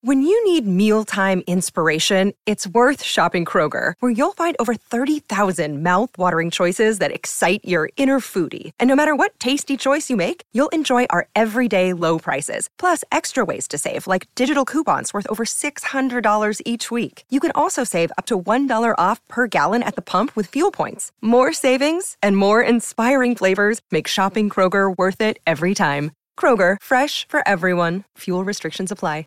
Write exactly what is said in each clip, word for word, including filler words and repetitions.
When you need mealtime inspiration, it's worth shopping Kroger, where you'll find over thirty thousand mouth-watering choices that excite your inner foodie. And no matter what tasty choice you make, you'll enjoy our everyday low prices, plus extra ways to save, like digital coupons worth over six hundred dollars each week. You can also save up to one dollar off per gallon at the pump with fuel points. More savings and more inspiring flavors make shopping Kroger worth it every time. Kroger, fresh for everyone. Fuel restrictions apply.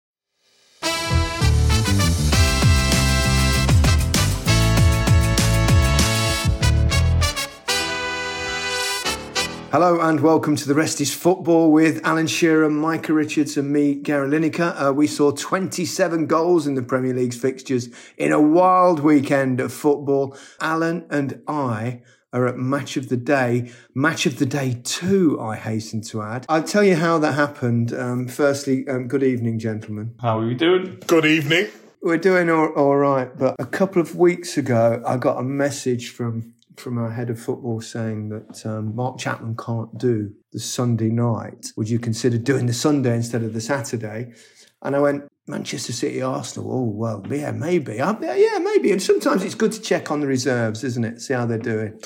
Hello and welcome to The Rest is Football with Alan Shearer, Micah Richards and me, Gary Lineker. Uh, we saw twenty-seven goals in the Premier League's fixtures in a wild weekend of football. Alan and I are at Match of the Day. Match of the Day two, I hasten to add. I'll tell you how that happened. Um, firstly, um, good evening, gentlemen. How are we doing? Good evening. We're doing all, all right, but a couple of weeks ago, I got a message from... from our head of football saying that um, Mark Chapman can't do the Sunday night. Would you consider doing the Sunday instead of the Saturday? And I went, Manchester City, Arsenal. Oh, well, yeah, maybe. I, yeah, maybe. And sometimes it's good to check on the reserves, isn't it? See how they're doing.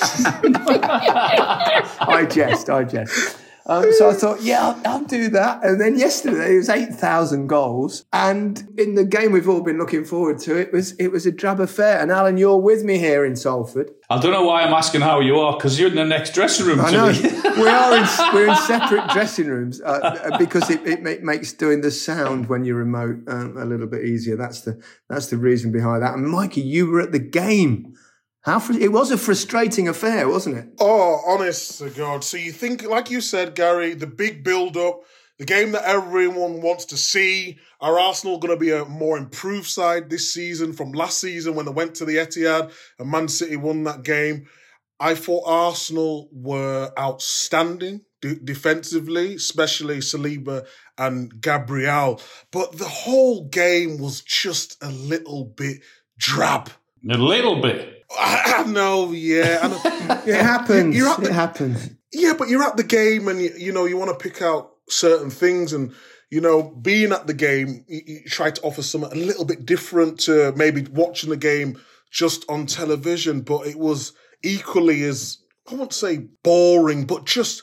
I jest, I jest. Um, so I thought, yeah, I'll, I'll do that. And then yesterday it was eight thousand goals. And in the game we've all been looking forward to, it was it was a drab affair. And Alan, you're with me here in Salford. I don't know why I'm asking how you are, because you're in the next dressing room I to know. me. we are in, we're in separate dressing rooms uh, because it, it makes doing the sound when you're remote um, a little bit easier. That's the that's the reason behind that. And Mikey, you were at the game. How fr- it was a frustrating affair, wasn't it? Oh, honest to God. So you think, like you said, Gary, the big build-up, the game that everyone wants to see. Are Arsenal going to be a more improved side this season from last season when they went to the Etihad and Man City won that game? I thought Arsenal were outstanding de- defensively, especially Saliba and Gabriel. But the whole game was just a little bit drab. A little bit. I, I know, yeah. I know. It happens. You're at the, it happens. Yeah, but you're at the game and, you, you know, you want to pick out certain things and, you know, being at the game, you, you try to offer something a little bit different to maybe watching the game just on television. But it was equally as, I won't say boring, but just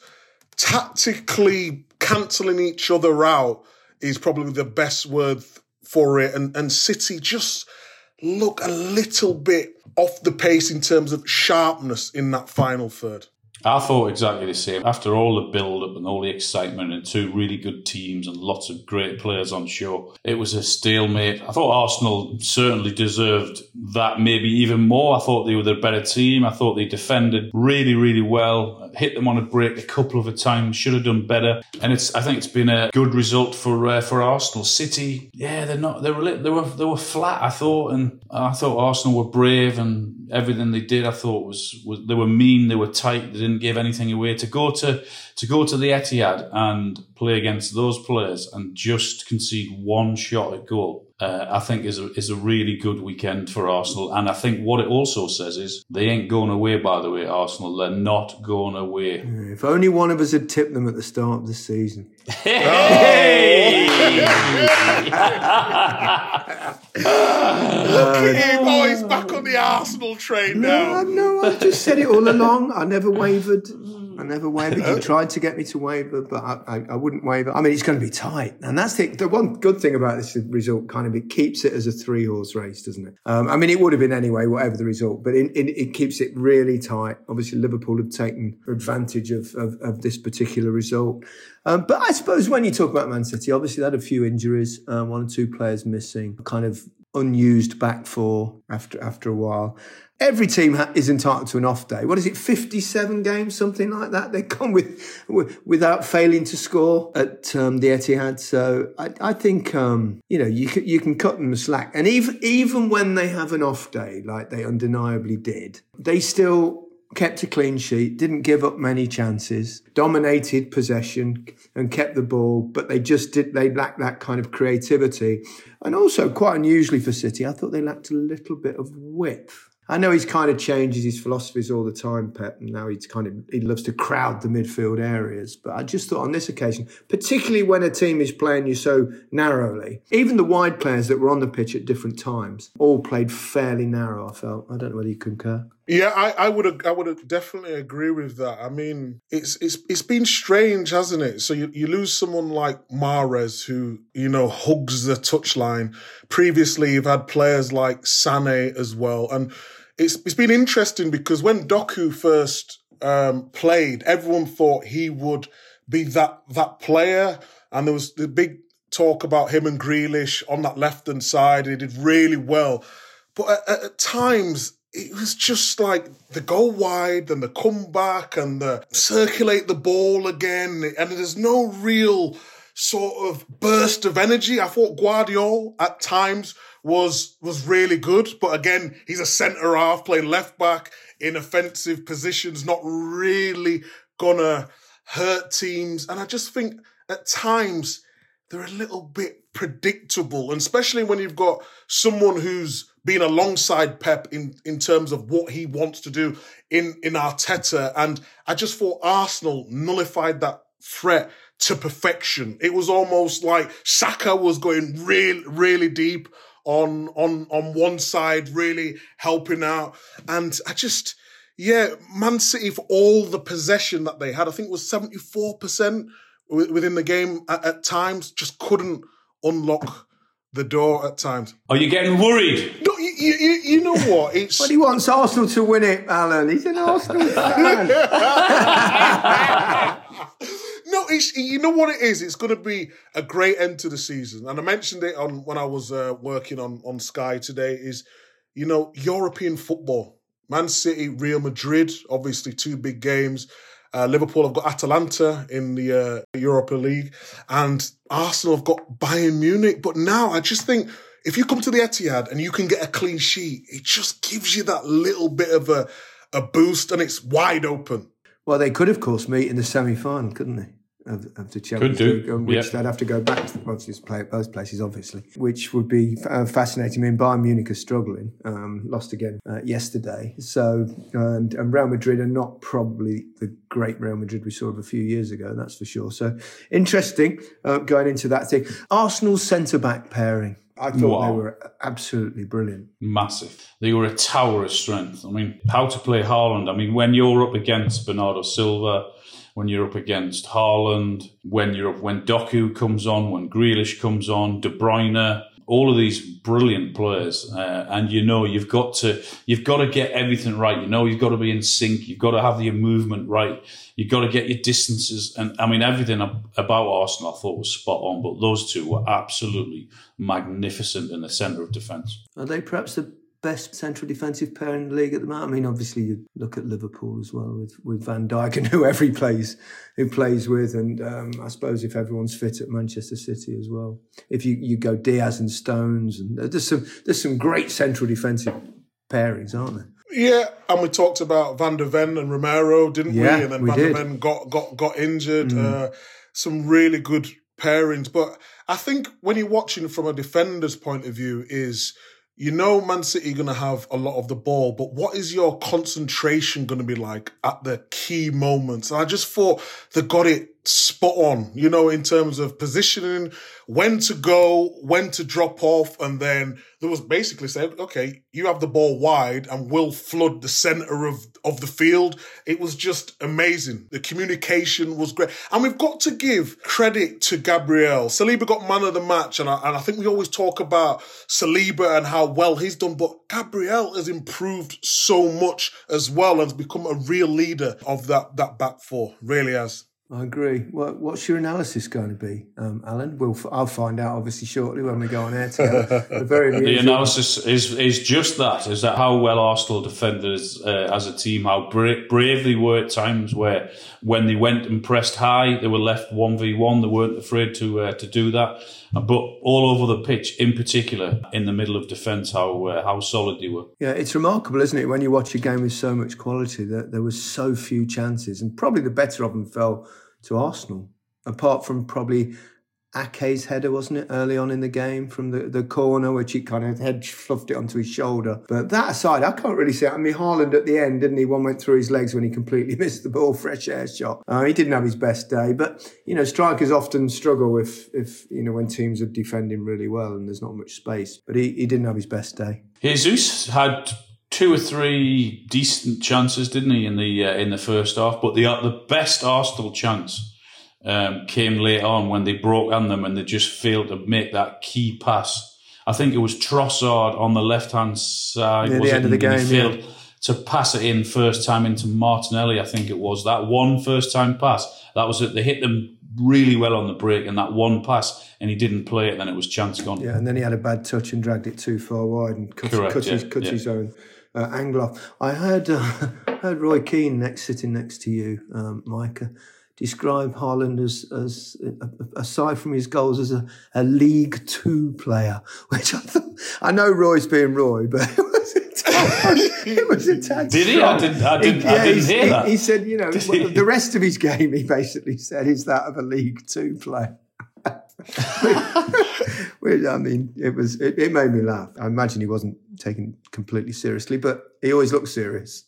tactically cancelling each other out is probably the best word for it. And, and City just look a little bit off the pace in terms of sharpness in that final third. I thought exactly the same. After all the build-up and all the excitement and two really good teams and lots of great players on show, it was a stalemate. I thought Arsenal certainly deserved that, maybe even more. I thought they were the better team. I thought they defended really, really well. Hit them on a break a couple of times. Should have done better. And it's. I think it's been a good result for uh, for Arsenal. City, yeah, they're not. They were they were they were flat. I thought, and I thought Arsenal were brave and everything they did. I thought was was they were mean. They were tight. They didn't give anything away. To go to to go to the Etihad and play against those players and just concede one shot at goal, uh, I think is a, is a really good weekend for Arsenal. And I think what it also says is they ain't going away, by the way, Arsenal. They're not going away. If only one of us had tipped them at the start of the season. Hey! Look at him, oh, he's back on the Arsenal train now. No, no, I just said it all along. I never wavered. I never wavered. You tried to get me to waver, but I, I, I wouldn't waver. I mean, it's going to be tight. And that's the, the one good thing about this result, kind of, it keeps it as a three-horse race, doesn't it? Um, I mean, it would have been anyway, whatever the result, but it, it, it keeps it really tight. Obviously, Liverpool have taken advantage of, of, of this particular result. Um, but I suppose when you talk about Man City, obviously they had a few injuries, um, one or two players missing, kind of unused back four after after a while. Every team ha- is entitled to an off day. What is it, fifty-seven games, something like that? They come with, with without failing to score at um, the Etihad. So I, I think um, you know you can, you can cut them the slack. And even even when they have an off day, like they undeniably did, they still kept a clean sheet, didn't give up many chances, dominated possession and kept the ball, but they just did, they lacked that kind of creativity. And also, quite unusually for City, I thought they lacked a little bit of width. I know he's kind of changes his philosophies all the time, Pep, and now he's kind of, he loves to crowd the midfield areas. But I just thought on this occasion, particularly when a team is playing you so narrowly, even the wide players that were on the pitch at different times all played fairly narrow, I felt. I don't know whether you concur. Yeah, I, I would I would definitely agree with that. I mean, it's it's it's been strange, hasn't it? So you, you lose someone like Mahrez, who, you know, hugs the touchline. Previously, you've had players like Sané as well. And it's it's been interesting because when Doku first um, played, everyone thought he would be that that player. And there was the big talk about him and Grealish on that left-hand side. He did really well. But at, at times, it was just like the go wide and the comeback and the circulate the ball again. And there's no real sort of burst of energy. I thought Guardiola at times was was really good. But again, he's a centre-half playing left-back in offensive positions, not really going to hurt teams. And I just think at times they're a little bit predictable, and especially when you've got someone who's been alongside Pep in, in terms of what he wants to do in, in Arteta. And I just thought Arsenal nullified that threat to perfection. It was almost like Saka was going really, really deep on, on, on one side, really helping out. And I just, yeah, Man City, for all the possession that they had, I think it was seventy-four percent within the game at, at times, just couldn't unlock the door at times. Are you getting worried? No, you, you, you know what? It's... But he wants Arsenal to win it, Alan. He's an Arsenal fan. No, it's, you know what it is? It's going to be a great end to the season. And I mentioned it on when I was uh, working on, on Sky today, is, you know, European football. Man City, Real Madrid, obviously two big games. Uh, Liverpool have got Atalanta in the uh, Europa League, and Arsenal have got Bayern Munich. But now I just think if you come to the Etihad and you can get a clean sheet, it just gives you that little bit of a, a boost, and it's wide open. Well, they could, of course, meet in the semi-final, couldn't they? Of, of the Champions League, which yep. they'd have to go back to, well, just play at both places, obviously, which would be uh, fascinating. I mean, Bayern Munich are struggling, um, lost again uh, yesterday. So, and, and Real Madrid are not probably the great Real Madrid we saw of a few years ago, that's for sure. So, interesting uh, going into that thing. Arsenal's centre-back pairing. I thought wow. they were absolutely brilliant. Massive. They were a tower of strength. I mean, how to play Haaland. I mean, when you're up against Bernardo Silva, when you're up against Haaland, when you're up, when Doku comes on, when Grealish comes on, De Bruyne, all of these brilliant players, uh, and you know you've got to you've got to get everything right. You know you've got to be in sync. You've got to have your movement right. You've got to get your distances, and I mean everything about Arsenal I thought was spot on. But those two were absolutely magnificent in the centre of defence. Are they perhaps the best central defensive pair in the league at the moment? I mean, obviously you look at Liverpool as well with, with Van Dijk and whoever he plays, who plays with, and um, I suppose if everyone's fit at Manchester City as well. If you, you go Diaz and Stones, and there's some there's some great central defensive pairings, aren't there? Yeah, and we talked about Van der Ven and Romero, didn't yeah, we? And then we Van did. der Ven got got got injured. Mm. Uh, some really good pairings, but I think when you're watching from a defender's point of view, is you know Man City are going to have a lot of the ball, but what is your concentration going to be like at the key moments? And I just thought they got it spot on, you know, in terms of positioning, when to go, when to drop off. And then there was basically said, okay, you have the ball wide and we'll flood the centre of, of the field. It was just amazing. The communication was great. And we've got to give credit to Gabriel. Saliba got man of the match. And I, and I think we always talk about Saliba and how well he's done, but Gabriel has improved so much as well and has become a real leader of that, that back four. Really has. I agree. What, what's your analysis going to be, um, Alan? We'll, I'll find out obviously shortly when we go on air together. The, very the analysis is is just that, is that how well Arsenal defended uh, as a team, how bra- brave they were at times where when they went and pressed high, they were left one v one. They weren't afraid to uh, to do that. But all over the pitch, in particular, in the middle of defence, how uh, how solid they were. Yeah, it's remarkable, isn't it, when you watch a game with so much quality that there was so few chances, and probably the better of them fell to Arsenal, apart from probably Ake's header, wasn't it, early on in the game from the, the corner, which he kind of head fluffed it onto his shoulder. But that aside, I can't really see it. I mean, Haaland at the end, didn't he? One went through his legs when he completely missed the ball, fresh air shot. Uh, he didn't have his best day. But, you know, strikers often struggle if, if you know, when teams are defending really well and there's not much space. But he, he didn't have his best day. Jesus had two or three decent chances, didn't he, in the uh, in the first half? But the, uh, the best Arsenal chance Um, came later on when they broke on them and they just failed to make that key pass. I think it was Trossard on the left-hand side. Near was the end it? of the game, he failed yeah. to pass it in first time into Martinelli, I think it was. That one first-time pass, that was it. They hit them really well on the break and that one pass, and he didn't play it, then it was chance gone. Yeah, and then he had a bad touch and dragged it too far wide and cut, Correct, cut, yeah, his, cut yeah. his own uh, angle off. I heard, uh, heard Roy Keane next, sitting next to you, um, Micah, describe Haaland as, as aside from his goals, as a, a League Two player, which I thought, I know Roy's being Roy, but it was a tad, it was a tad Did he? I didn't, I didn't, he, I yeah, didn't hear he, that. He said, you know, the rest of his game, he basically said, is that of a League Two player. Which, I mean, it was it, it made me laugh. I imagine he wasn't taken completely seriously, but he always looks serious.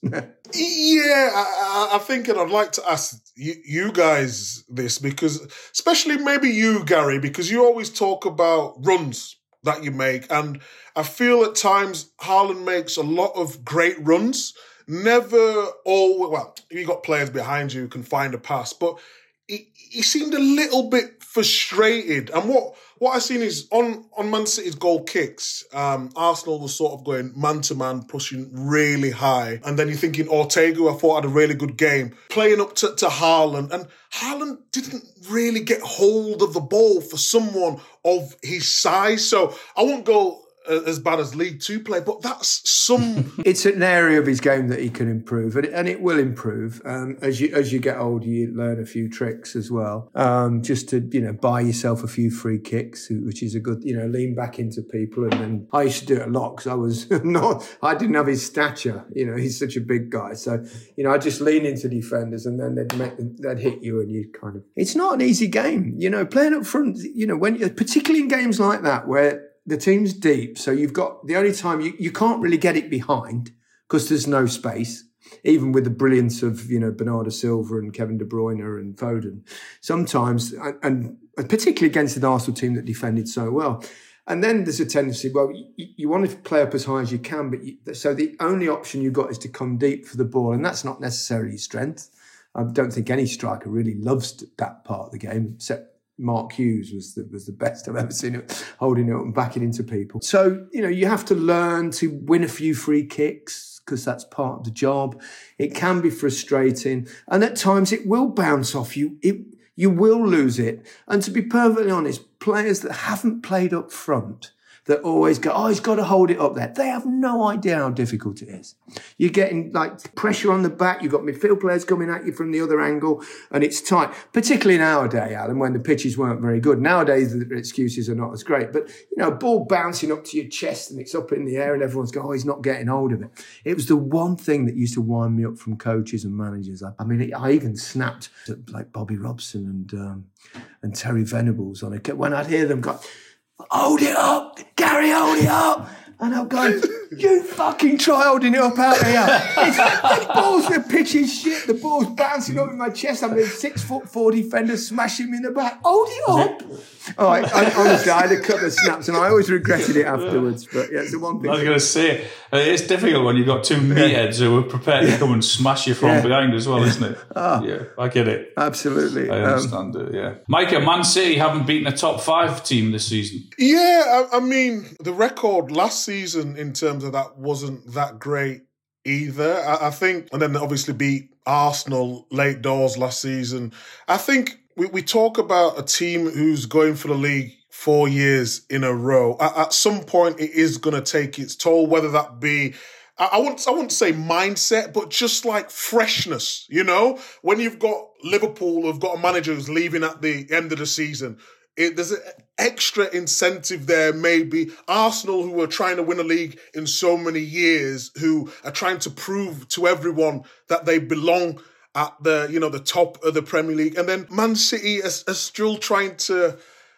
Yeah, I, I think, and I'd like to ask you, you guys this, because especially maybe you, Gary, because you always talk about runs that you make, and I feel at times Haaland makes a lot of great runs. Never all well, you got players behind you who can find a pass, but he, he seemed a little bit frustrated. And what what I've seen is on, on Man City's goal kicks, um, Arsenal was sort of going man-to-man, pushing really high. And then you're thinking Ortega, I thought, had a really good game, playing up to, to Haaland. And Haaland didn't really get hold of the ball for someone of his size. So I won't go as bad as League Two play, but that's some... It's an area of his game that he can improve, and it, and it will improve. Um, as you as you get older, you learn a few tricks as well. Um, just to, you know, buy yourself a few free kicks, which is a good, you know, lean back into people. And then I used to do it a lot because I was not, I didn't have his stature. You know, he's such a big guy. So, you know, I just lean into defenders and then they'd, make, they'd hit you and you kind of... It's not an easy game. You know, playing up front, you know, when particularly in games like that where the team's deep, so you've got the only time you, you can't really get it behind because there's no space, even with the brilliance of, you know, Bernardo Silva and Kevin De Bruyne and Foden. Sometimes, and, and particularly against an Arsenal team that defended so well. And then there's a tendency, well, you, you want to play up as high as you can, but you, so the only option you've got is to come deep for the ball, and that's not necessarily your strength. I don't think any striker really loves that part of the game, except Mark Hughes was the, was the best I've ever seen it, holding it up and backing into people. So, you know, you have to learn to win a few free kicks because that's part of the job. It can be frustrating. And at times it will bounce off you. It, you will lose it. And to be perfectly honest, players that haven't played up front, that always go, oh, he's got to hold it up there. They have no idea how difficult it is. You're getting like pressure on the back. You've got midfield players coming at you from the other angle and it's tight, particularly nowadays, Alan, when the pitches weren't very good. Nowadays, the excuses are not as great. But, you know, ball bouncing up to your chest and it's up in the air and everyone's going, oh, he's not getting hold of it. It was the one thing that used to wind me up from coaches and managers. I, I mean, I even snapped at like Bobby Robson and, um, and Terry Venables on it. When I'd hear them go, hold it up, Gary, hold it up. And I'm going, you fucking try holding it up out here. It's, the ball's, the pitch is shit. The ball's bouncing up in my chest. I'm a six foot four defender smashing me in the back. Hold it up. Oh, I, I, honestly, I had a couple of snaps and I always regretted it afterwards. But yeah, it's the one thing. I was going to say, it's difficult when you've got two meatheads who are prepared to come and smash you from Yeah. behind as well, isn't it? Oh. Yeah, I get it. Absolutely. I understand um, it, yeah. Micah, Man City haven't beaten a top five team this season. Yeah, I, I mean, the record last season in terms of that wasn't that great either. I, I think, and then obviously beat Arsenal late doors last season. I think we, we talk about a team who's going for the league four years in a row. At, at some point, it is going to take its toll, whether that be, I, I wouldn't, I wouldn't say mindset, but just like freshness, you know? When you've got Liverpool who've got a manager who's leaving at the end of the season, It, there's an extra incentive there, maybe. Arsenal, who are trying to win a league in so many years, who are trying to prove to everyone that they belong at the, you know, the top of the Premier League. And then Man City is, is still trying to,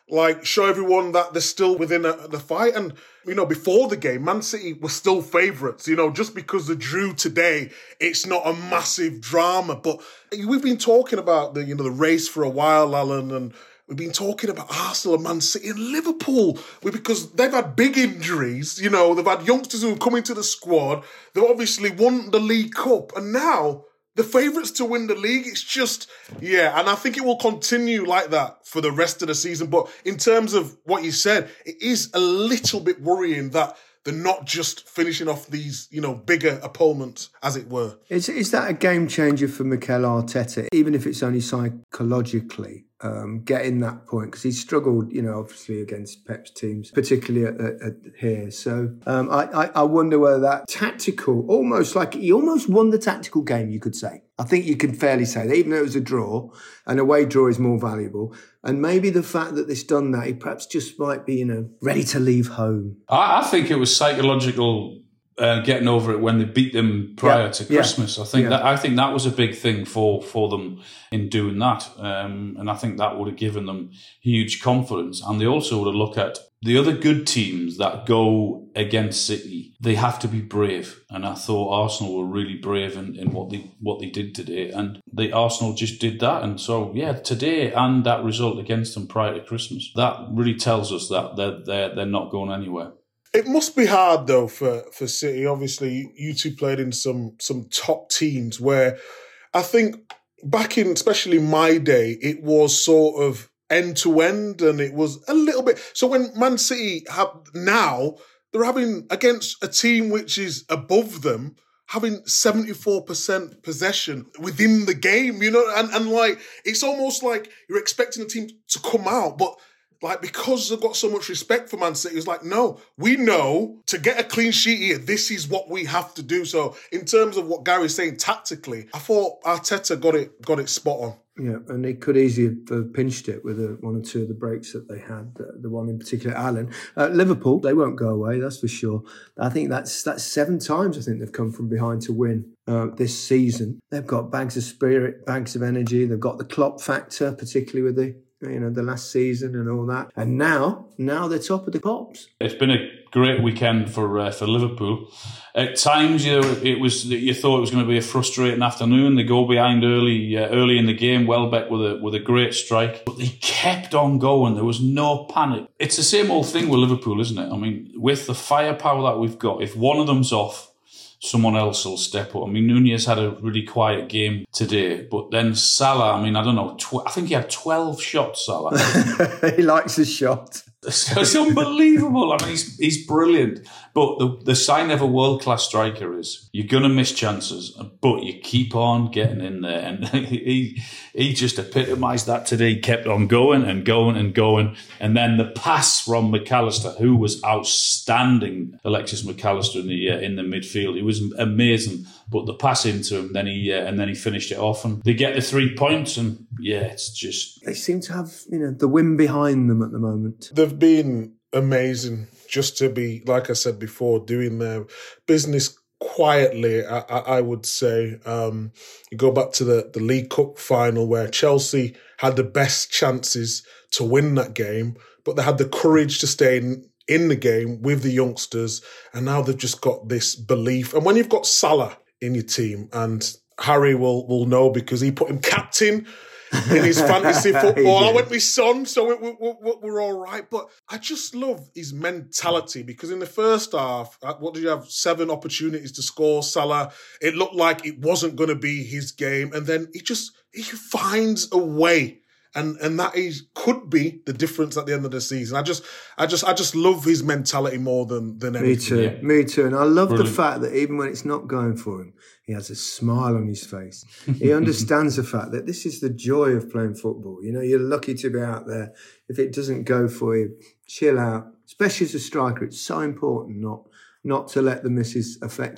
like show everyone that they're still within a, the fight. And, you know, before the game, Man City were still favourites. You know, just because they drew today, it's not a massive drama. But we've been talking about the, you know, the race for a while, Alan, and we've been talking about Arsenal and Man City and Liverpool because they've had big injuries. You know, they've had youngsters who have come into the squad. They've obviously won the League Cup, and now the favourites to win the league. It's just, yeah, and I think it will continue like that for the rest of the season. But in terms of what you said, it is a little bit worrying that they're not just finishing off these, you know, bigger opponents, as it were. Is, is that a game changer for Mikel Arteta, even if it's only psychologically? Um, getting that point, because he struggled, you know, obviously against Pep's teams, particularly at, at, at here. So um, I, I, I wonder whether that tactical, almost like he almost won the tactical game, you could say. I think you can fairly say that, even though it was a draw, an away draw is more valuable. And maybe the fact that they've done that, he perhaps just might be, you know, ready to leave home. I, I think it was psychological. Uh, getting over it when they beat them prior yeah, to Christmas. Yeah, I think yeah. that I think that was a big thing for, for them in doing that. Um, and I think that would have given them huge confidence. And they also would have looked at the other good teams that go against City. They have to be brave. And I thought Arsenal were really brave in, in what they what they did today. And the Arsenal just did that. And so, yeah, today and that result against them prior to Christmas, that really tells us that they're, they're, they're not going anywhere. It must be hard, though, for, for City. Obviously, you two played in some some top teams where I think back in, especially my day, it was sort of end-to-end and it was a little bit... So when Man City have now, they're having, against a team which is above them, having seventy-four percent possession within the game, you know? And, and like, it's almost like you're expecting the team to come out, but... Like, because they've got so much respect for Man City, it's like, no, we know to get a clean sheet here, this is what we have to do. So in terms of what Gary's saying tactically, I thought Arteta got it got it spot on. Yeah, and they could easily have pinched it with a, one or two of the breaks that they had, the, the one in particular, Allen. Uh, Liverpool, they won't go away, that's for sure. I think that's that's seven times I think they've come from behind to win uh, this season. They've got bags of spirit, bags of energy. They've got the Klopp factor, particularly with the you know, the last season and all that. And now, now they're top of the pops. It's been a great weekend for uh, for Liverpool. At times, you know, it was you thought it was going to be a frustrating afternoon. They go behind early uh, early in the game. Welbeck with a with a great strike, but they kept on going. There was no panic. It's the same old thing with Liverpool, isn't it? I mean, with the firepower that we've got, if one of them's off, someone else will step up. I mean, Nunez had a really quiet game today, but then Salah, I mean, I don't know, tw- I think he had twelve shots, Salah. He likes a shot. So it's unbelievable. I mean, he's he's brilliant. But the, the sign of a world-class striker is you're going to miss chances, but you keep on getting in there. And he he just epitomised that today. He kept on going and going and going. And then the pass from McAllister, who was outstanding, Alexis McAllister in the uh, in the midfield. He was amazing. But the pass into him, then he uh, and then he finished it off. And they get the three points. And yeah, it's just... They seem to have, you know, the wind behind them at the moment. They've been amazing just to be, like I said before, doing their business quietly, I, I, I would say. Um, you go back to the, the League Cup final where Chelsea had the best chances to win that game, but they had the courage to stay in, in the game with the youngsters, and now they've just got this belief. And when you've got Salah in your team, and Harry will, will know because he put him captain in his fantasy football. I went with Son, so we, we, we, we're all right. But I just love his mentality because in the first half, what did you have? Seven opportunities to score. Salah, it looked like it wasn't going to be his game. And then he just, he finds a way. And and that is could be the difference at the end of the season. I just I just I just love his mentality more than than anything. Me too. Yeah. Me too. And I love Brilliant. the fact that even when it's not going for him, he has a smile on his face. He understands the fact that this is the joy of playing football. You know, you're lucky to be out there. If it doesn't go for you, chill out. Especially as a striker, it's so important not not to let the misses affect you.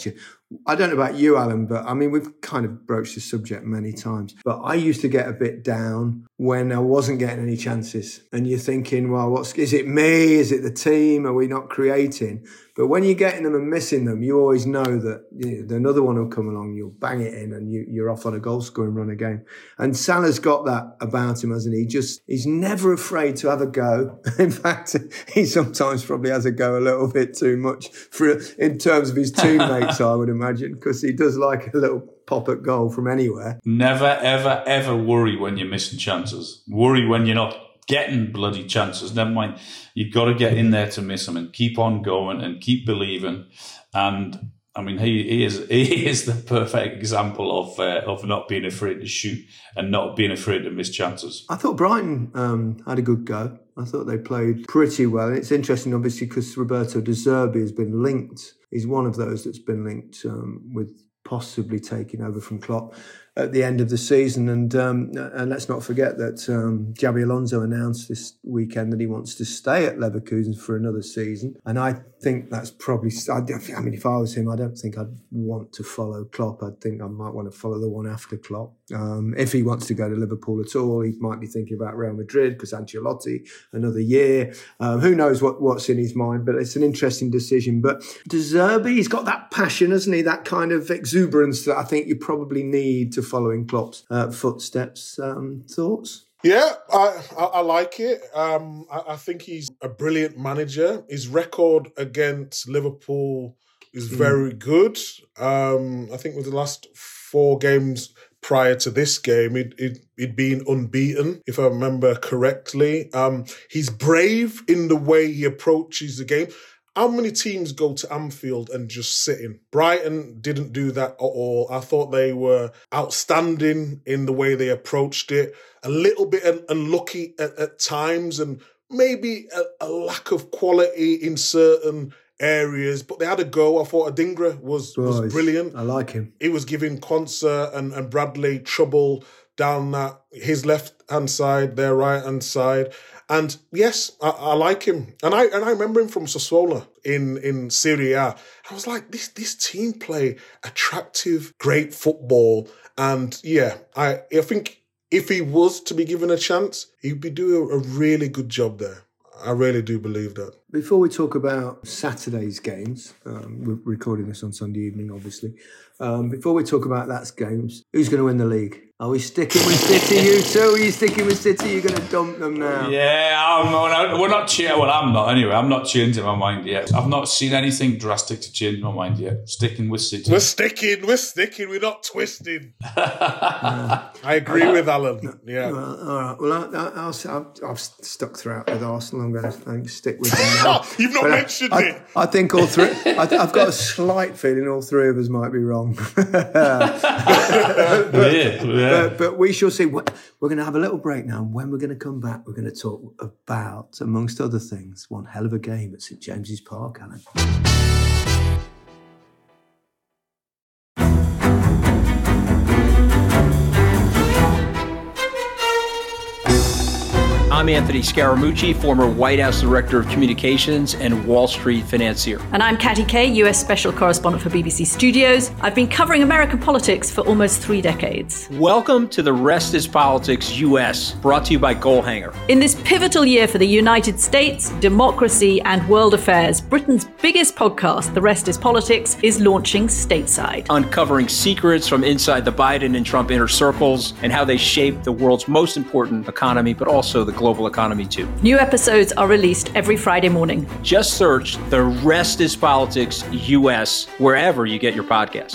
I don't know about you, Alan, but I mean, we've kind of broached this subject many times, but I used to get a bit down when I wasn't getting any chances. And you're thinking, well, what's, is it me? Is it the team? Are we not creating? But when you're getting them and missing them, you always know that you know, another one will come along, you'll bang it in and you, you're off on a goal scoring run again. And Salah's got that about him, hasn't he? Just, he's never afraid to have a go. In fact, he sometimes probably has a go a little bit too much for in terms of his teammates, I would imagine, because he does like a little pop at goal from anywhere. Never, ever, ever worry when you're missing chances. Worry when you're not getting bloody chances. Never mind. You've got to get in there to miss them and keep on going and keep believing. And I mean, he, he is he is the perfect example of uh, of not being afraid to shoot and not being afraid to miss chances. I thought Brighton um, had a good go. I thought they played pretty well. And it's interesting, obviously, because Roberto De Zerbi has been linked. He's one of those that's been linked um, with possibly taking over from Klopp at the end of the season. And um, and let's not forget that um, Xabi Alonso announced this weekend that he wants to stay at Leverkusen for another season. And I think that's probably, I, I mean, if I was him, I don't think I'd want to follow Klopp. I think I might want to follow the one after Klopp. Um, if he wants to go to Liverpool at all, he might be thinking about Real Madrid because Ancelotti, another year. Um, who knows what, what's in his mind, but it's an interesting decision. But De Zerbi, he's got that passion, hasn't he? That kind of exuberance that I think you probably need to following Klopp's uh, footsteps. Um, thoughts? Yeah, I, I, I like it. Um, I, I think he's a brilliant manager. His record against Liverpool is very mm. good. Um, I think with the last four games prior to this game, it, it, it'd been unbeaten, if I remember correctly. Um, he's brave in the way he approaches the game. How many teams go to Anfield and just sit in? Brighton didn't do that at all. I thought they were outstanding in the way they approached it. A little bit unlucky at, at times and maybe a, a lack of quality in certain areas, but they had a go. I thought Adingra was, was Boys, brilliant. I like him. He was giving Konsa and, and Bradley trouble down that his left-hand side, their right-hand side. And yes, I, I like him. And I and I remember him from Sassuolo in, in Serie A. I was like, this this team play attractive, great football. And yeah, I, I think if he was to be given a chance, he'd be doing a really good job there. I really do believe that. Before we talk about Saturday's games, um, we're recording this on Sunday evening, obviously. Um, before we talk about that games, who's going to win the league? Are we sticking with City, you two? Are you sticking with City? You're going to dump them now? Yeah, I'm not, we're not cheering. Well, I'm not anyway. I'm not changing my mind yet. I've not seen anything drastic to change my mind yet. Sticking with City. We're sticking. We're sticking. We're not twisting. uh, I agree uh, with Alan. No, yeah. Well, all right. Well, I, I, I'll, I've, I've stuck throughout with Arsenal. I'm going to I think, stick with them now. You've not but mentioned I, it. I, I think all three. I, I've got a slight feeling all three of us might be wrong. but, yeah, yeah. But, but we shall see. We're going to have a little break now, and when we're going to come back, we're going to talk about, amongst other things, one hell of a game at St James's Park, Alan. I'm Anthony Scaramucci, former White House Director of Communications and Wall Street financier. And I'm Katty Kay, U S Special Correspondent for B B C Studios. I've been covering American politics for almost three decades. Welcome to The Rest is Politics U S, brought to you by Goalhanger. In this pivotal year for the United States, democracy and world affairs, Britain's biggest podcast, The Rest is Politics, is launching stateside. Uncovering secrets from inside the Biden and Trump inner circles and how they shape the world's most important economy, but also the global economy too. New episodes are released every Friday morning. Just search The Rest is Politics U S wherever you get your podcasts.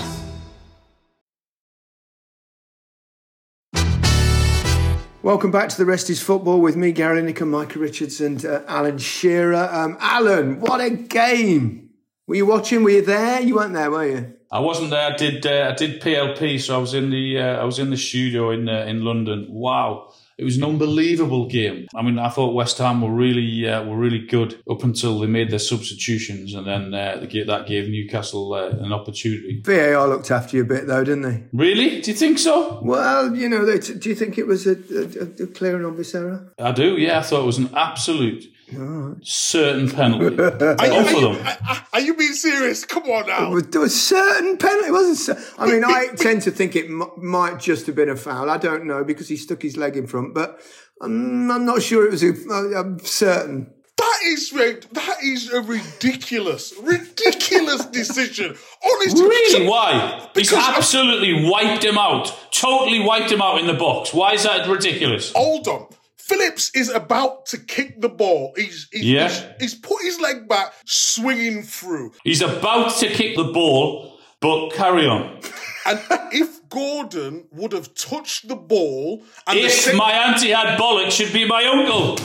Welcome back to The Rest is Football with me, Gary Lineker, Micah Richards and uh, Alan Shearer. Um, Alan, what a game. Were you watching? Were you there? You weren't there, were you? I wasn't there. I did uh, I did P L P, so I was in the uh, I was in the studio in uh, in London. Wow. It was an unbelievable game. I mean, I thought West Ham were really uh, were really good up until they made their substitutions, and then uh, they gave, that gave Newcastle uh, an opportunity. V A R looked after you a bit, though, didn't they? Really? Do you think so? Well, you know, they t- do you think it was a, a, a clear and obvious error? I do, yeah. I thought it was an absolute Right. Certain penalty. Are you, Both are, of you, them. are, are you being serious? Come on now. It was, there was certain penalty. It wasn't. cer- I mean, I tend to think it m- might just have been a foul. I don't know because he stuck his leg in front, but um, I'm not sure it was a, a, a certain. That is that is a ridiculous, ridiculous decision. Honestly, Really? so- Why? He's because- absolutely wiped him out. Totally wiped him out in the box. Why is that ridiculous? Hold on. Phillips is about to kick the ball. He's he's, Yeah. he's he's put his leg back, swinging through. He's about to kick the ball, but carry on. And if Gordon would have touched the ball, and the If same- my auntie had bollocks, she'd be my uncle.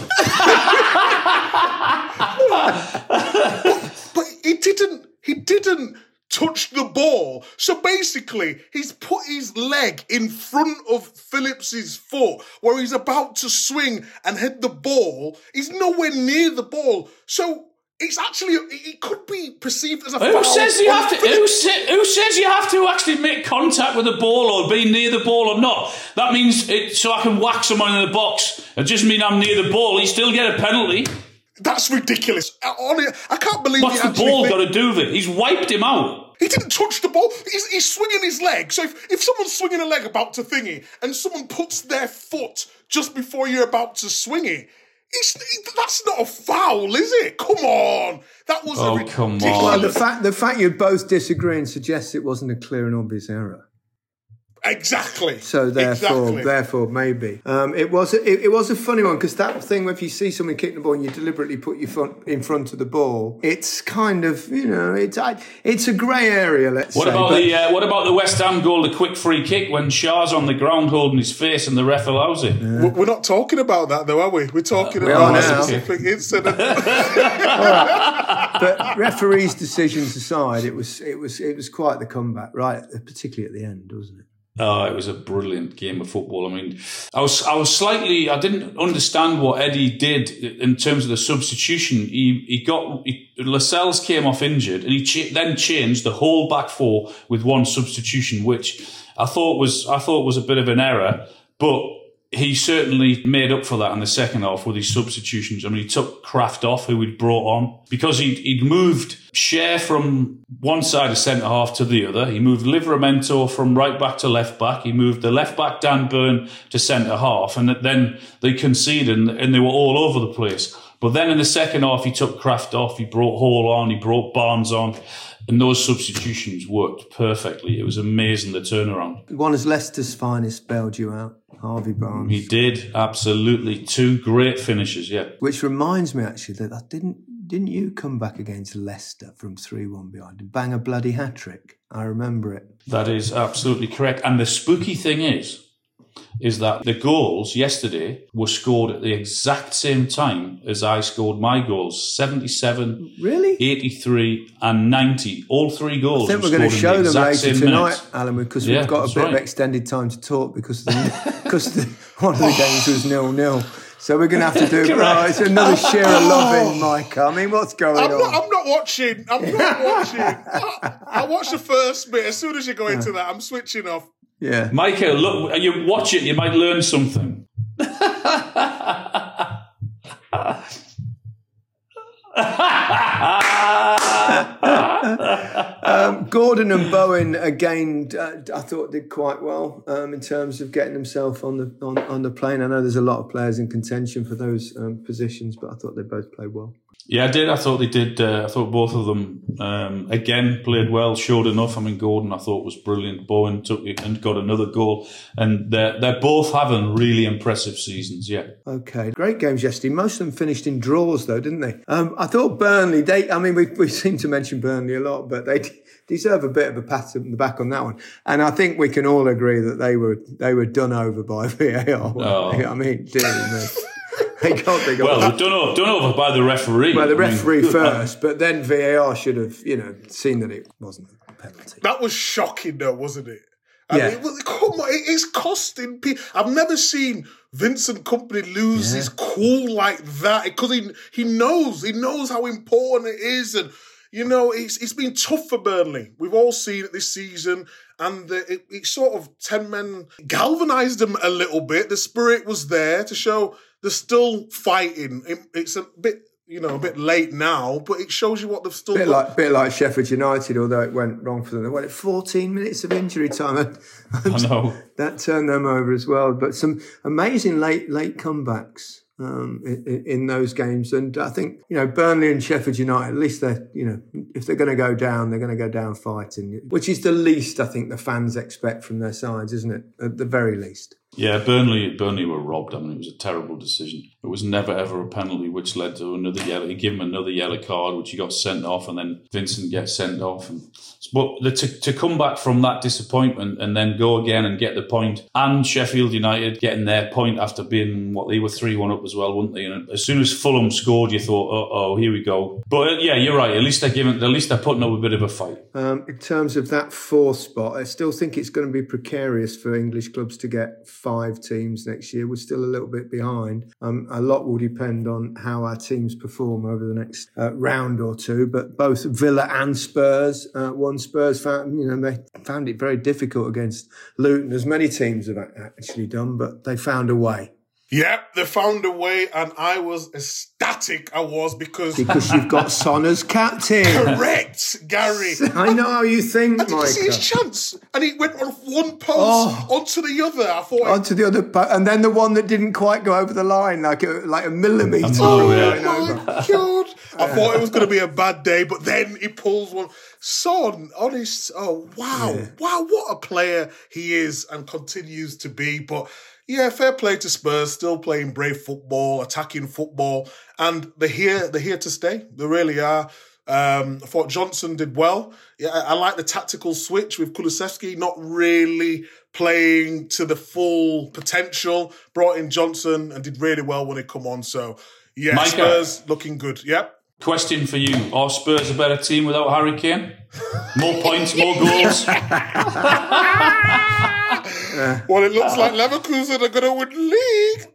but he didn't. He didn't touch the ball. So basically, he's put his leg in front of Phillips's foot, where he's about to swing and hit the ball. He's nowhere near the ball. So. It's actually, it could be perceived as a Who foul. says you on have to? Phillips. Who, sa- who says you have to actually make contact with the ball or be near the ball or not? That means it, so I can whack someone in the box. It just mean I'm near the ball. You still get a penalty. That's ridiculous. I, honestly, I can't believe What's he the actually ball think- got to do with it? He's wiped him out. He didn't touch the ball. He's, he's swinging his leg. So if, if someone's swinging a leg about to thingy and someone puts their foot just before you're about to swing it, it's, it, that's not a foul, is it? Come on. That was Oh, a come on. ridiculous... Well, the fact the fact you're both disagreeing suggests it wasn't a clear and obvious error. Exactly. So therefore, exactly. therefore, maybe um, it was. A, it, it was a funny one because that thing, if you see someone kick the ball and you deliberately put your foot in front of the ball, it's kind of, you know, it's I, it's a grey area. Let's What say. about but- the uh, what about the West Ham goal, the quick free kick when Shah's on the ground holding his face and the ref allows it? We- We're not talking about that, though, are we? We're talking Uh, we about are a now. specific incident. But referees' decisions aside, it was it was it was quite the comeback, right? Particularly at the end, wasn't it? Oh, it was a brilliant game of football. I mean, I was I was slightly I didn't understand what Eddie did in terms of the substitution. He he got he, Lascelles came off injured, and he cha- then changed the whole back four with one substitution, which I thought was I thought was a bit of an error, but he certainly made up for that in the second half with his substitutions. I mean, he took Kraft off, who he'd brought on, because he'd, he'd moved Share from one side of centre-half to the other. He moved Livramento from right back to left back. He moved the left back, Dan Burn, to centre-half. And then they conceded and, and they were all over the place. But then in the second half, he took Kraft off. He brought Hall on. He brought Barnes on. And those substitutions worked perfectly. It was amazing, the turnaround. One of Leicester's finest bailed you out, Harvey Barnes. He did, absolutely. Two great finishes, yeah. Which reminds me, actually, that I didn't didn't you come back against Leicester from three one behind and bang a bloody hat trick? I remember it. That is absolutely correct. And the spooky thing is, is that the goals yesterday were scored at the exact same time as I scored my goals. seventy-seven, Really? eighty-three and ninety. All three goals I think were we're going to scored in show the them exact later same tonight, minutes. Alan, because Yeah, we've got a that's bit right. of extended time to talk because the, because the, one of the games was nil-nil. So we're going to have to do oh, it's another share of loving, Mike. I mean, what's going I'm on? not, I'm not watching. I'm not watching. I, I watched the first bit. As soon as you go into that, I'm switching off. Yeah. Michael, look, you watch it, you might learn something. um, Gordon and Bowen again, uh, I thought did quite well um, in terms of getting themselves on the on, on the plane. I know there's a lot of players in contention for those um, positions, but I thought they both played well. Yeah, I did. I thought they did. Uh, I thought both of them, um, again, played well, showed enough. I mean, Gordon, I thought, was brilliant. Bowen took it and got another goal. And they're, they're both having really impressive seasons, yeah. Okay, great games yesterday. Most of them finished in draws, though, didn't they? Um, I thought Burnley, they, I mean, we, we seem to mention Burnley a lot, but they d- deserve a bit of a pat on the back on that one. And I think we can all agree that they were they were done over by V A R. Oh. I mean, dear me. They got, they got Well, they're done over, done over by the referee. Well, the I mean, referee first, but then V A R should have, you know, seen that it wasn't a penalty. That was shocking, though, wasn't it? I Yeah. mean, it was, come on, it is costing people. I've never seen Vincent Kompany lose Yeah. his cool like that because he he knows he knows how important it is, and you know it's it's been tough for Burnley. We've all seen it this season, and the, it, it sort of ten men galvanised them a little bit. The spirit was there to show they're still fighting. It, it's a bit you know, a bit late now, but it shows you what they've still bit got. like bit like Sheffield United, although it went wrong for them. They went at fourteen minutes of injury time. I know. That turned them over as well. But some amazing late late comebacks um, in, in those games. And I think, you know, Burnley and Sheffield United, at least they're, you know, if they're going to go down, they're going to go down fighting, which is the least I think the fans expect from their sides, isn't it? At the very least. Yeah, Burnley Burnley were robbed. I mean, it was a terrible decision. It was never, ever a penalty, which led to another yellow. He gave him another yellow card, which he got sent off, and then Vincent gets sent off. And, but the, to, to come back from that disappointment and then go again and get the point, and Sheffield United getting their point after being, what, they were three one up as well, weren't they? And as soon as Fulham scored, you thought, oh, oh here we go. But uh, yeah, you're right. At least they're giving, at least they're putting up a bit of a fight. Um, in terms of that fourth spot, I still think it's going to be precarious for English clubs to get five teams next year. We're still a little bit behind. Um, a lot will depend on how our teams perform over the next uh, round or two. But both Villa and Spurs, uh, one Spurs found, you know, they found it very difficult against Luton, as many teams have actually done, but they found a way. Yep, they found a way, and I was ecstatic. I was because because you've got Son as captain. Correct, Gary. I know how you think, Mike. Did you see his chance? And he went off one post oh. onto the other. I thought onto the other, po- and then the one that didn't quite go over the line, like a, like a millimetre. Oh yeah. my god! I thought it was going to be a bad day, but then he pulls one. Son, honest. Oh wow, yeah. wow! What a player he is and continues to be, but. Yeah, fair play to Spurs, still playing brave football, attacking football, and they're here, they're here to stay. They really are. Um, I thought Johnson did well. Yeah, I, I like the tactical switch with Kulusevski, not really playing to the full potential. Brought in Johnson and did really well when he come on. So, yeah, Micah, Spurs looking good. Yep. Question for you. Are Spurs a better team without Harry Kane? More points, more goals? Well, it looks like Leverkusen are going to win the league.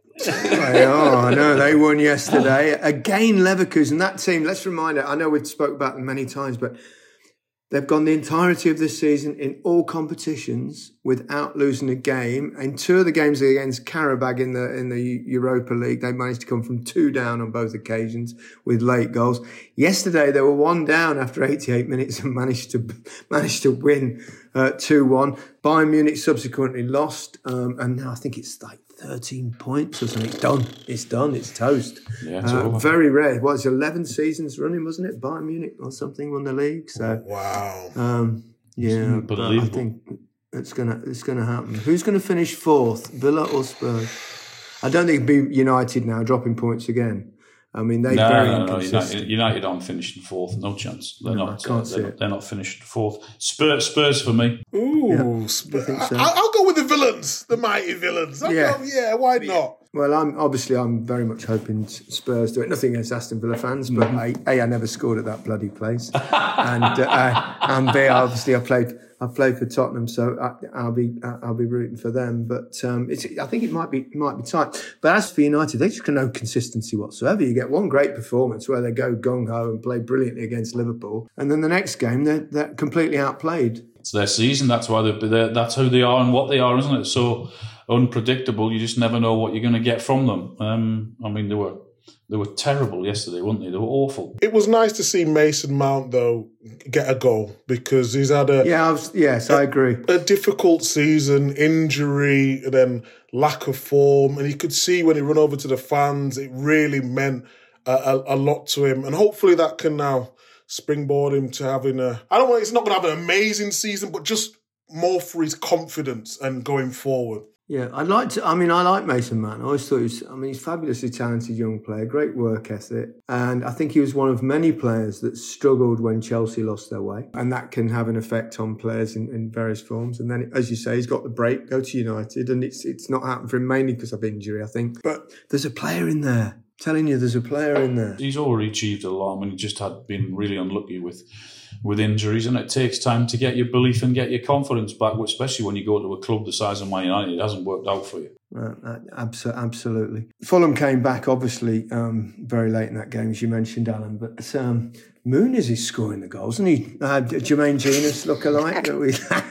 Oh, I know. They won yesterday. Again, Leverkusen, that team, let's remind it, I know we've spoke about them many times, but they've gone the entirety of this season in all competitions without losing a game. In two of the games against Karabag in the in the Europa League, they managed to come from two down on both occasions with late goals. Yesterday, they were one down after eighty-eight minutes and managed to managed to win uh, two one. Bayern Munich subsequently lost, um, and now I think it's like thirteen points or something. It's done. It's done. It's toast. Yeah, it's uh, very rare. What, it's eleven seasons running, wasn't it? Bayern Munich or something won the league. So wow. Um, yeah, but I think it's gonna it's gonna happen. Who's going to finish fourth, Villa or Spurs? I don't think it'd be United now dropping points again. I mean, they no, very no, no, inconsistent. United, United aren't finishing fourth. No chance. They're no, not. I can't uh, see they're, it. not they're not finishing fourth. Spurs, Spurs for me. Ooh, yeah, Spurs. I think so. I, I'll go with the villains, the mighty villains. I'll yeah, go, yeah. Why not? Well, I'm obviously I'm very much hoping Spurs do it. Nothing against Aston Villa fans, but mm-hmm. A, A, I never scored at that bloody place, and uh, and B, obviously I played I played for Tottenham, so I, I'll be I'll be rooting for them. But um, it's I think it might be might be tight. But as for United, they just got no consistency whatsoever. You get one great performance where they go gung ho and play brilliantly against Liverpool, and then the next game they're, they're completely outplayed. It's their season. That's why they're, they're that's who they are and what they are, isn't it? So unpredictable. You just never know what you're going to get from them. Um, I mean, they were they were terrible yesterday, weren't they? They were awful. It was nice to see Mason Mount though get a goal because he's had a yeah, I was, yes, a, I agree. A difficult season, injury, and then lack of form, and you could see when he ran over to the fans, it really meant a, a, a lot to him, and hopefully that can now springboard him to having a. I don't want. It's not going to have an amazing season, but just more for his confidence and going forward. Yeah, I'd like to. I mean, I like Mason Mount. I always thought he was. I mean, he's a fabulously talented young player, great work ethic, and I think he was one of many players that struggled when Chelsea lost their way, and that can have an effect on players in, in various forms. And then, as you say, he's got the break, go to United, and it's it's not happened for him mainly because of injury, I think. But there's a player in there. I'm telling you, there's a player in there. He's already achieved a lot. I mean, he just had been really unlucky with. with injuries, and it takes time to get your belief and get your confidence back, especially when you go to a club the size of Man United. It hasn't worked out for you. Uh, absolutely. Fulham came back, obviously, um, very late in that game, as you mentioned, Alan, but um, Muniz is scoring the goals, isn't he? Uh, Jermaine Genius look-alike.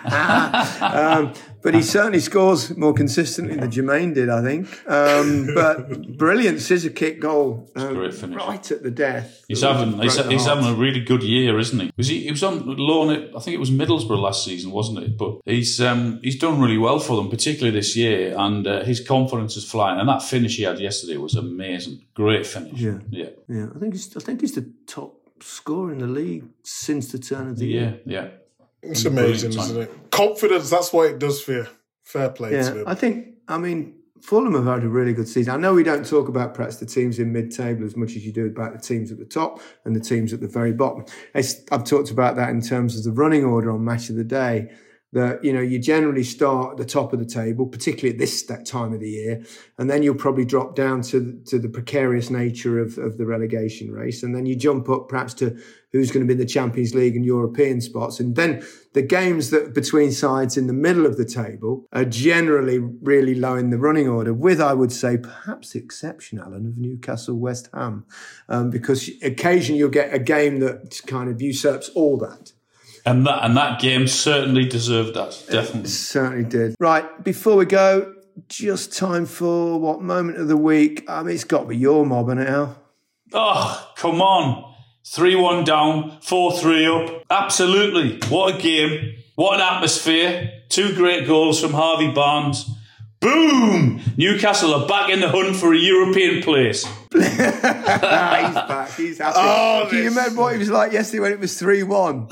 um, but he certainly scores more consistently than Jermaine did, I think. Um, but brilliant scissor kick goal, um, great finish. Right at the death. He's having he's, he's having a really good year, isn't he? Was he? He was on loan at, I think it was Middlesbrough last season, wasn't it? But he's um, he's done really well for them, particularly this year, and uh, his confidence is flying. And that finish he had yesterday was amazing. Great finish. Yeah, yeah, yeah. I think he's I think he's the top scorer in the league since the turn of the yeah, year. Yeah, It's amazing, isn't it? Confidence, that's what it does for you. Fair play yeah, to him. I think, I mean, Fulham have had a really good season. I know we don't talk about perhaps the teams in mid-table as much as you do about the teams at the top and the teams at the very bottom. I've talked about that in terms of the running order on Match of the Day, that, you know, you generally start at the top of the table, particularly at this time of the year, and then you'll probably drop down to, to the precarious nature of, of the relegation race, and then you jump up perhaps to who's going to be in the Champions League and European spots. And then the games that between sides in the middle of the table are generally really low in the running order, with, I would say, perhaps the exception, Alan, of Newcastle West Ham, um, because occasionally you'll get a game that kind of usurps all that. And that and that game certainly deserved that, definitely. It certainly did. Right, before we go, just time for what moment of the week? I mean, it's got to be your mob, isn't it, Al? Oh, come on. three one down, four three up. Absolutely. What a game. What an atmosphere. Two great goals from Harvey Barnes. Boom! Newcastle are back in the hunt for a European place. He's back. He's happy. Oh, Do you remember what he was like yesterday when it was three one?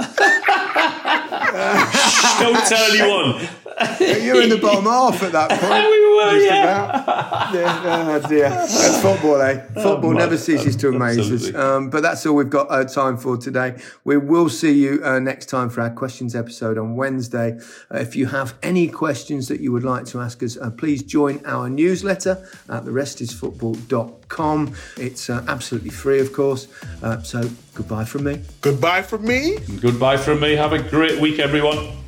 Don't tell anyone. You were in the bottom half at that point. We were, Just yeah. about. yeah. Oh dear. That's football, eh? Football Oh, never ceases to amaze us. absolutely. Um, but that's all we've got uh, time for today. We will see you uh, next time for our questions episode on Wednesday. Uh, if you have any questions that you would like to ask us, uh, please join our newsletter at the rest is football dot com. It's uh, absolutely free, of course. Uh, so goodbye from me. Goodbye from me. Goodbye from me. Have a great week, everyone.